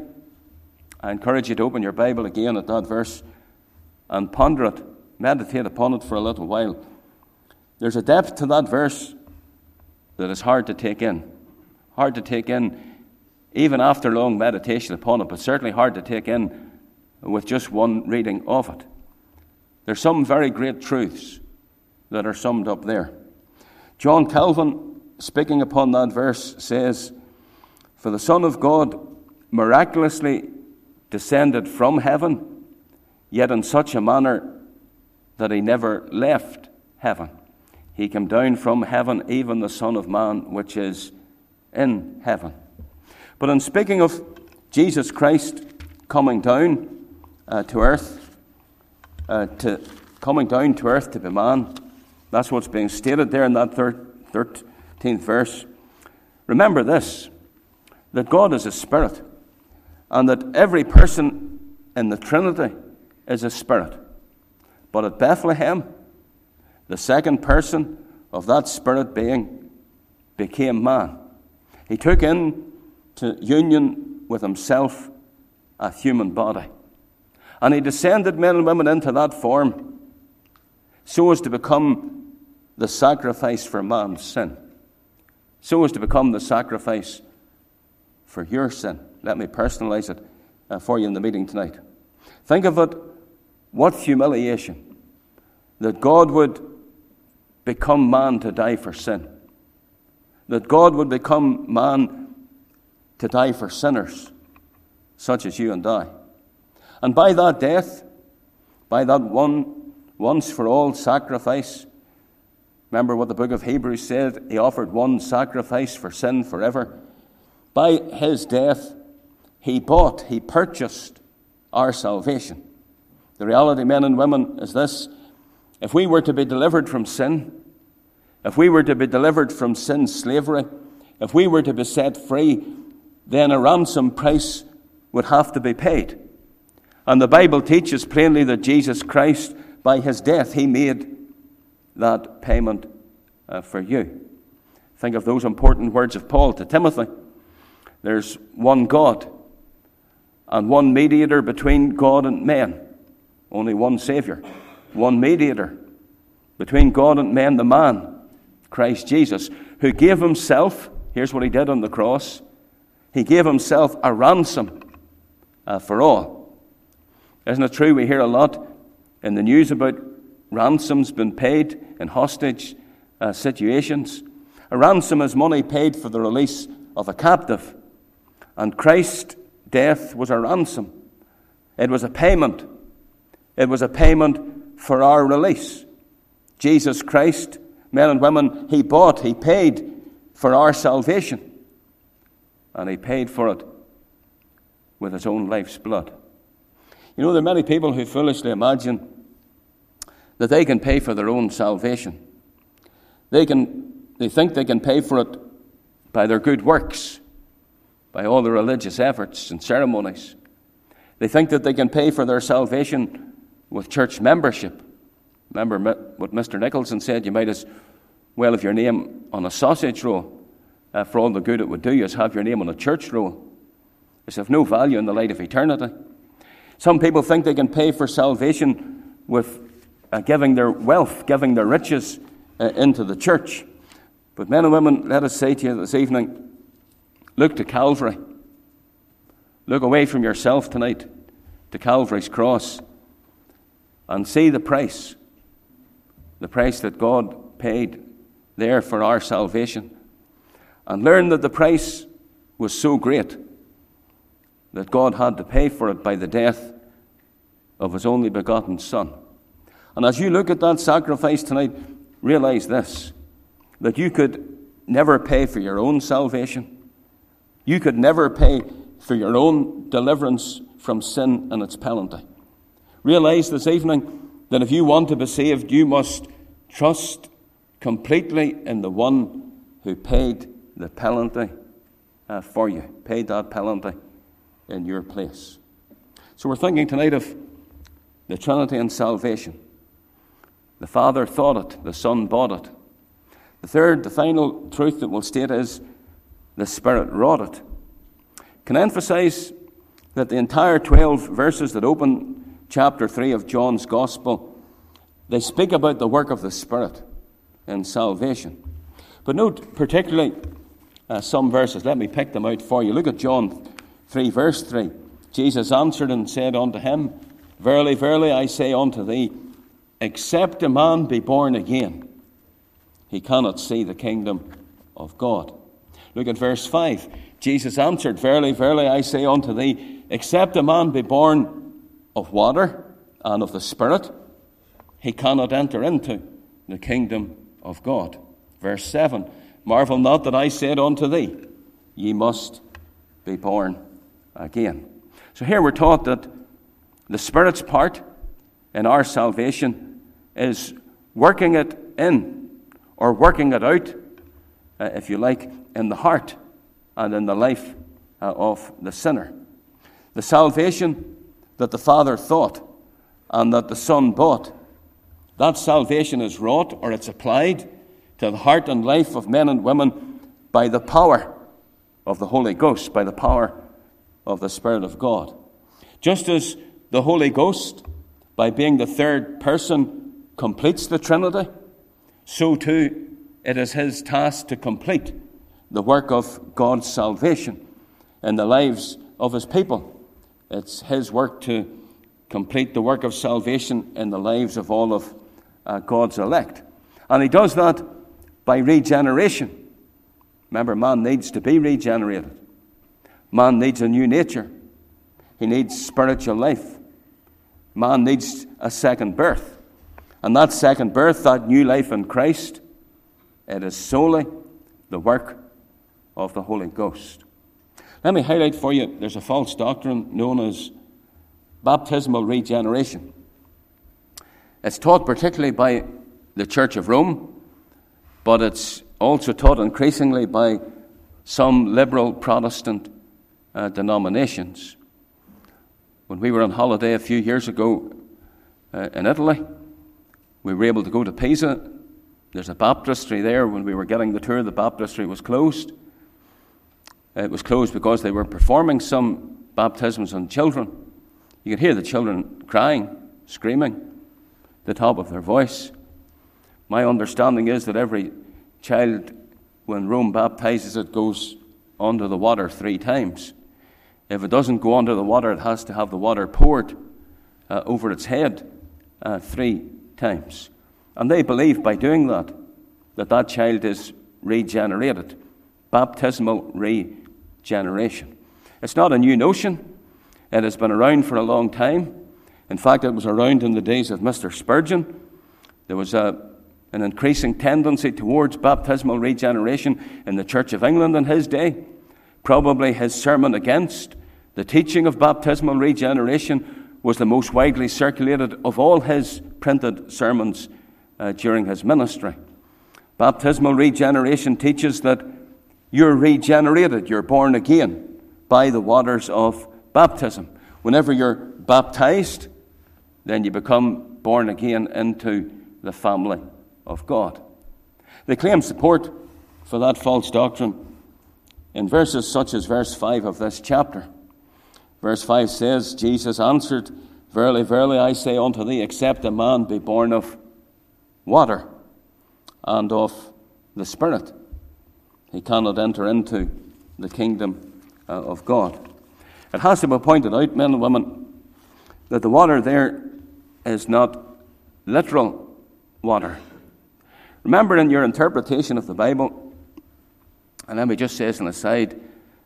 I encourage you to open your Bible again at that verse and ponder it, meditate upon it for a little while. There's a depth to that verse that is hard to take in. Hard to take in even after long meditation upon it, but certainly hard to take in with just one reading of it. There's some very great truths that are summed up there. John Calvin, speaking upon that verse, says, "For the Son of God miraculously descended from heaven, yet in such a manner that he never left heaven. He came down from heaven, even the Son of Man, which is in heaven." But in speaking of Jesus Christ coming down to earth, coming down to earth to be man, that's what's being stated there in that 13th verse. Remember this, that God is a spirit, and that every person in the Trinity is a spirit. But at Bethlehem, the second person of that spirit being became man. He took into union with himself a human body. And he descended, men and women, into that form so as to become the sacrifice for man's sin. So as to become the sacrifice for your sin. Let me personalize it for you in the meeting tonight. Think of it, what humiliation that God would become man to die for sin. That God would become man to die for sinners, such as you and I. And by that death, by that once-for-all sacrifice, remember what the book of Hebrews said, he offered one sacrifice for sin forever. By his death, he purchased our salvation. The reality, men and women, is this: if we were to be delivered from sin, if we were to be delivered from sin's slavery, if we were to be set free, then a ransom price would have to be paid. And the Bible teaches plainly that Jesus Christ, by his death, he made that payment for you. Think of those important words of Paul to Timothy. There's one God and one mediator between God and men. Only one Savior. One mediator between God and men, the man, Christ Jesus, who gave himself, here's what he did on the cross, he gave himself a ransom for all. Isn't it true? We hear a lot in the news about ransoms being paid in hostage situations. A ransom is money paid for the release of a captive. And Christ's death was a ransom. It was a payment. It was a payment for our release. Jesus Christ, men and women, he paid for our salvation. And he paid for it with his own life's blood. You know, there are many people who foolishly imagine that they can pay for their own salvation. They think they can pay for it by their good works, by all the religious efforts and ceremonies. They think that they can pay for their salvation with church membership, Remember what Mr. Nicholson said, you might as well have your name on a sausage roll for all the good it would do you as have your name on a church roll. It's of no value in the light of eternity. Some people think they can pay for salvation with giving their wealth, giving their riches into the church. But men and women, let us say to you this evening, look to Calvary. Look away from yourself tonight to Calvary's cross and see the price that God paid there for our salvation. And learn that the price was so great that God had to pay for it by the death of his only begotten Son. And as you look at that sacrifice tonight, realize this, that you could never pay for your own salvation. You could never pay for your own deliverance from sin and its penalty. Realize this evening that if you want to be saved, you must trust completely in the one who paid the penalty for you, paid that penalty in your place. So we're thinking tonight of the Trinity and salvation. The Father thought it, the Son bought it. The third, the final truth that we'll state is the Spirit wrought it. Can I emphasize that the entire 12 verses that open chapter 3 of John's Gospel, they speak about the work of the Spirit in salvation. But note particularly some verses. Let me pick them out for you. Look at John 3, verse 3. Jesus answered and said unto him, Verily, verily, I say unto thee, except a man be born again, he cannot see the kingdom of God. Look at verse 5. Jesus answered, Verily, verily, I say unto thee, except a man be born of water and of the Spirit, he cannot enter into the kingdom of God. Verse 7. Marvel not that I said unto thee, ye must be born again. So here we're taught that the Spirit's part in our salvation is working it in, or working it out, if you like, in the heart and in the life of the sinner. The salvation that the Father thought and that the Son bought, that salvation is wrought, or it's applied to the heart and life of men and women by the power of the Holy Ghost, by the power of the Spirit of God. Just as the Holy Ghost, by being the third person, completes the Trinity, so too it is his task to complete the work of God's salvation in the lives of his people. It's his work to complete the work of salvation in the lives of all of God's elect. And he does that by regeneration. Remember, man needs to be regenerated. Man needs a new nature. He needs spiritual life. Man needs a second birth. And that second birth, that new life in Christ, it is solely the work of the Holy Ghost. Let me highlight for you, there's a false doctrine known as baptismal regeneration. It's taught particularly by the Church of Rome, but it's also taught increasingly by some liberal Protestant denominations. When we were on holiday a few years ago in Italy, we were able to go to Pisa. There's a baptistry there. When we were getting the tour, the baptistry was closed. It was closed because they were performing some baptisms on children. You could hear the children crying, screaming, at the top of their voice. My understanding is that every child, when Rome baptizes it, goes under the water 3 times. If it doesn't go under the water, it has to have the water poured over its head 3 times. And they believe by doing that, that child is regenerated. Baptismal regeneration. It's not a new notion. It has been around for a long time. In fact, it was around in the days of Mr. Spurgeon. There was an increasing tendency towards baptismal regeneration in the Church of England in his day. Probably his sermon against the teaching of baptismal regeneration was the most widely circulated of all his printed sermons during his ministry. Baptismal regeneration teaches that you're regenerated, you're born again by the waters of baptism. Whenever you're baptized, then you become born again into the family of God. They claim support for that false doctrine in verses such as verse 5 of this chapter. Verse 5 says, Jesus answered, Verily, verily, I say unto thee, except a man be born of water and of the Spirit, he cannot enter into the kingdom of God. It has to be pointed out, men and women, that the water there is not literal water. Remember, in your interpretation of the Bible, and let me just say as an aside,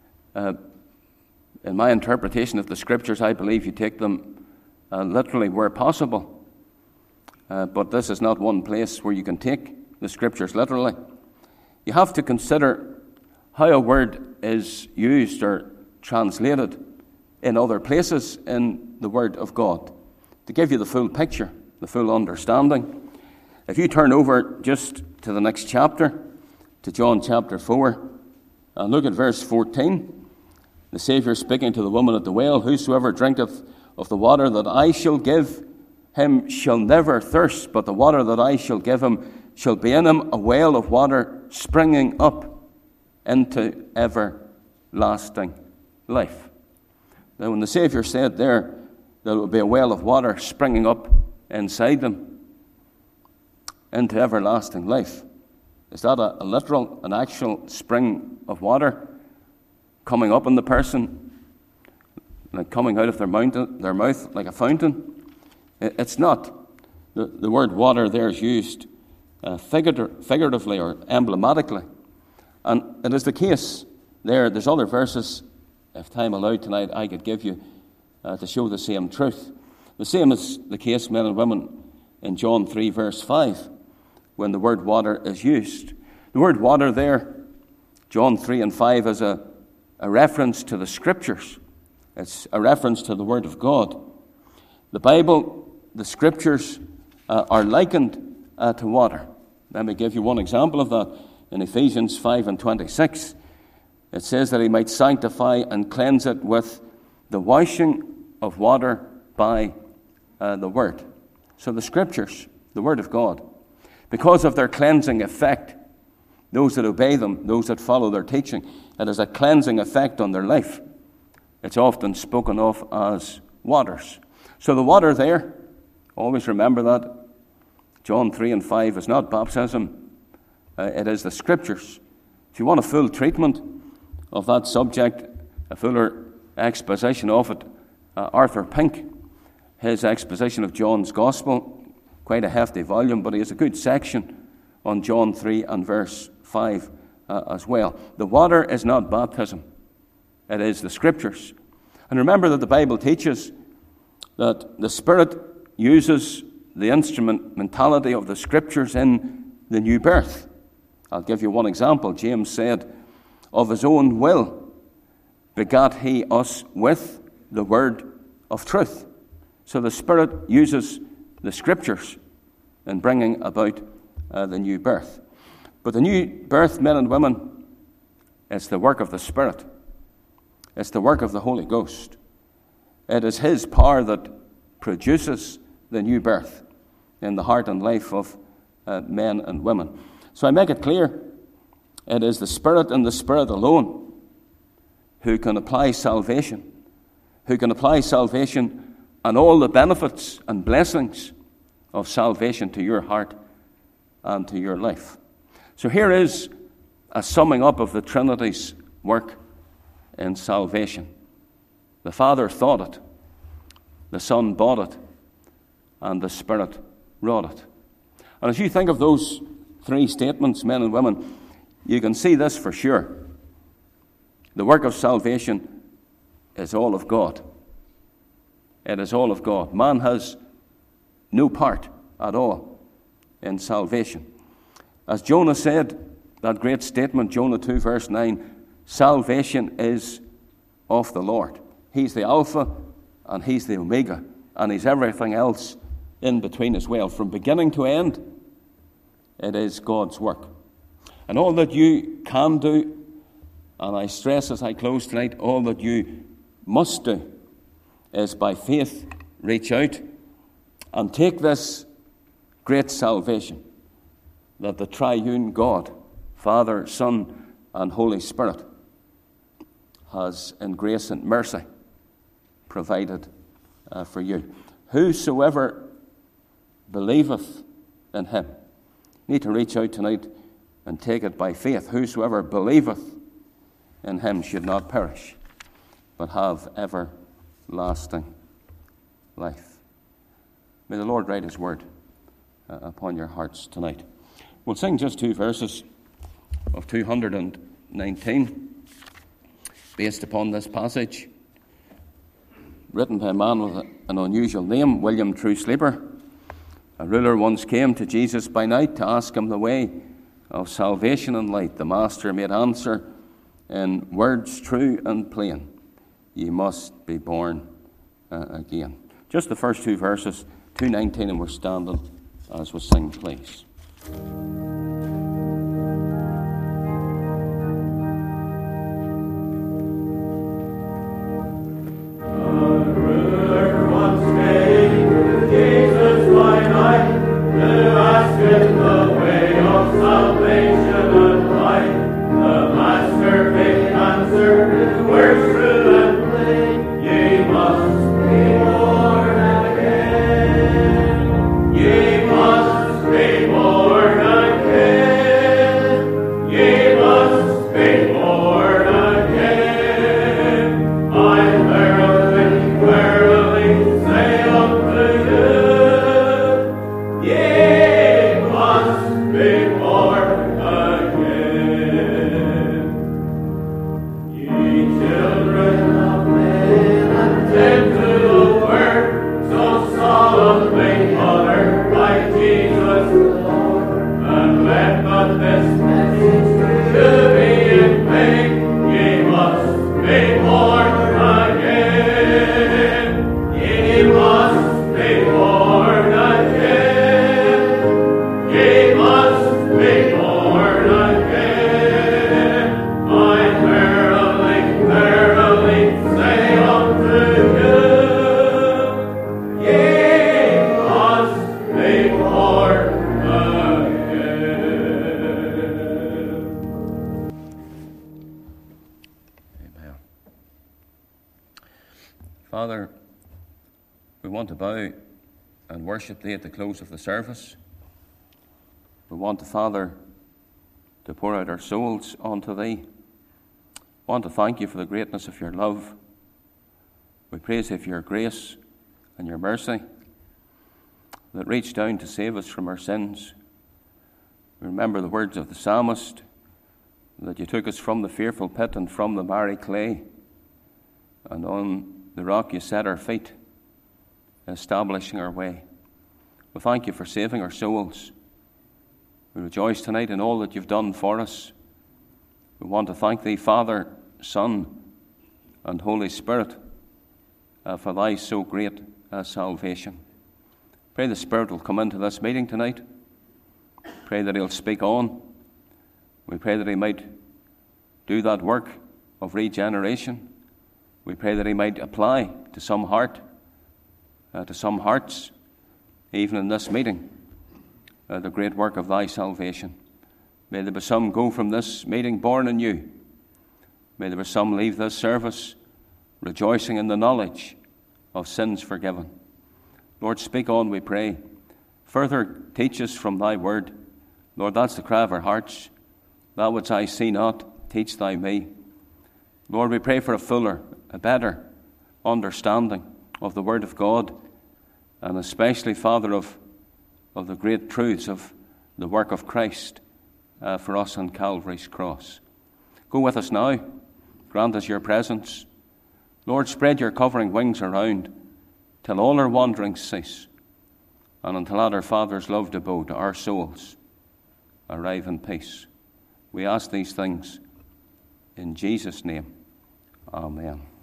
in my interpretation of the Scriptures, I believe you take them literally where possible. But this is not one place where you can take the Scriptures literally. You have to consider how a word is used or translated in other places in the Word of God to give you the full picture, the full understanding. If you turn over just to the next chapter, to John chapter 4, and look at verse 14, the Saviour speaking to the woman at the well, Whosoever drinketh of the water that I shall give him shall never thirst, but the water that I shall give him shall be in him a well of water springing up into everlasting life. Now, when the Saviour said there that it would be a well of water springing up inside them into everlasting life, is that a literal, an actual spring of water coming up in the person, like coming out of their mouth like a fountain? It's not. The word water there is used figuratively or emblematically. And it is the case there. There's other verses, if time allowed tonight, I could give you to show the same truth. The same is the case, men and women, in John 3, verse 5, when the word water is used. The word water there, John 3 and 5, is a reference to the Scriptures. It's a reference to the Word of God. The Bible, the Scriptures, are likened to water. Let me give you one example of that. In Ephesians 5 and 26, it says that he might sanctify and cleanse it with the washing of water by the Word. So the Scriptures, the Word of God, because of their cleansing effect, those that obey them, those that follow their teaching, it has a cleansing effect on their life. It's often spoken of as waters. So the water there, always remember that. John 3 and 5 is not baptism, it is the Scriptures. If you want a full treatment of that subject, a fuller exposition of it, Arthur Pink, his exposition of John's Gospel, quite a hefty volume, but he has a good section on John 3 and verse 5 as well. The water is not baptism, it is the Scriptures. And remember that the Bible teaches that the Spirit uses the instrumentality of the Scriptures in the new birth. I'll give you one example. James said, Of his own will begat he us with the word of truth. So the Spirit uses the Scriptures in bringing about the new birth. But the new birth, men and women, it's the work of the Spirit. It's the work of the Holy Ghost. It is His power that produces the new birth in the heart and life of men and women. So I make it clear, it is the Spirit and the Spirit alone who can apply salvation, and all the benefits and blessings of salvation to your heart and to your life. So here is a summing up of the Trinity's work in salvation. The Father thought it, the Son bought it, and the Spirit wrought it. And as you think of those three statements, men and women, you can see this for sure. The work of salvation is all of God. It is all of God. Man has no part at all in salvation. As Jonah said, that great statement, Jonah 2, verse 9, salvation is of the Lord. He's the Alpha and He's the Omega, and He's everything else in between as well. From beginning to end, it is God's work. And all that you can do, and I stress as I close tonight, all that you must do is by faith reach out and take this great salvation that the triune God, Father, Son, and Holy Spirit, has in grace and mercy provided for you. Whosoever believeth in him. You need to reach out tonight and take it by faith. Whosoever believeth in him should not perish, but have everlasting life. May the Lord write his word upon your hearts tonight. We'll sing just 2 verses of 219 based upon this passage, written by a man with an unusual name, William Truesleeper. A ruler once came to Jesus by night to ask him the way of salvation and light. The master made answer in words true and plain: ye must be born again. Just the first 2 verses, 219, and we're standing as we sing, please. Father, we want to bow and worship Thee at the close of the service. We want, Father, to pour out our souls unto Thee. We want to thank You for the greatness of Your love. We praise Thee for Your grace and Your mercy that reached down to save us from our sins. We remember the words of the psalmist, that You took us from the fearful pit and from the miry clay, and on the rock You set our feet, establishing our way. We thank You for saving our souls. We rejoice tonight in all that You've done for us. We want to thank Thee, Father, Son, and Holy Spirit, for Thy so great salvation. Pray the Spirit will come into this meeting tonight. Pray that He'll speak on. We pray that He might do that work of regeneration. We pray that He might apply to some heart, to some hearts, even in this meeting, the great work of Thy salvation. May there be some go from this meeting born anew. May there be some leave this service rejoicing in the knowledge of sins forgiven. Lord, speak on, we pray. Further teach us from Thy word. Lord, that's the cry of our hearts. That which I see not, teach Thou me. Lord, we pray for a fuller, a better understanding of the Word of God, and especially, Father, of the great truths of the work of Christ for us on Calvary's cross. Go with us now. Grant us Your presence. Lord, spread Your covering wings around till all our wanderings cease, and until at our Father's loved abode our souls arrive in peace. We ask these things in Jesus' name. Amen.